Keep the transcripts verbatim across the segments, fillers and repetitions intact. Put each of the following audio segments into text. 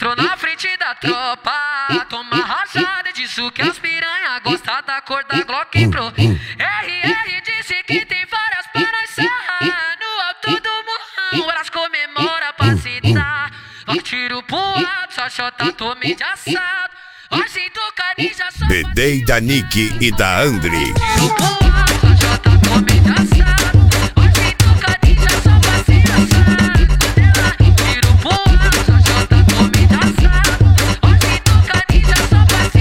entrou na frente da tropa, toma rajada, disso que as piranha gosta da cor da Glock Pro. R R disse que tem várias pra nós sarrar, no alto do morrão elas comemora pra citar. Vai tiro pro alto, só chota tome de assado, hoje do Canija só Bedei da Nick e da Andri. tiro pro alto, só chota tome de assado, hoje do Canija só vacinação. Tiro pro alto, só chota tome de assado, hoje do Canija só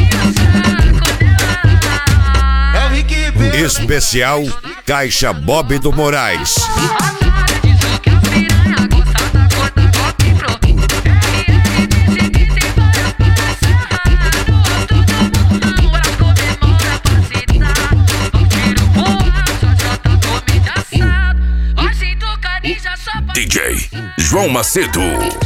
vacinação. É o Rick Ribeiro, Especial Caixa Bob do Moraes. D J João Macedo.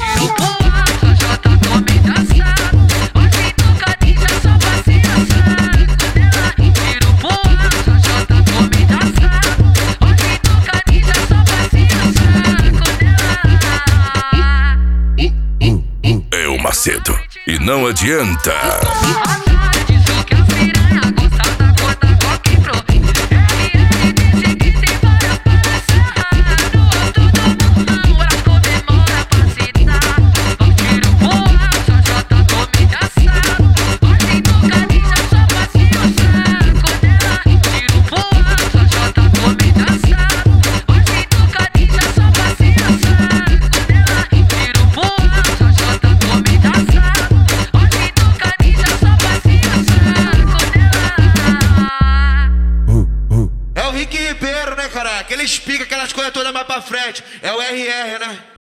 É o Macedo e não adianta. é o Rick Ribeiro, né, caraca? Ele explica aquelas coisas todas mais pra frente. É o R R, né?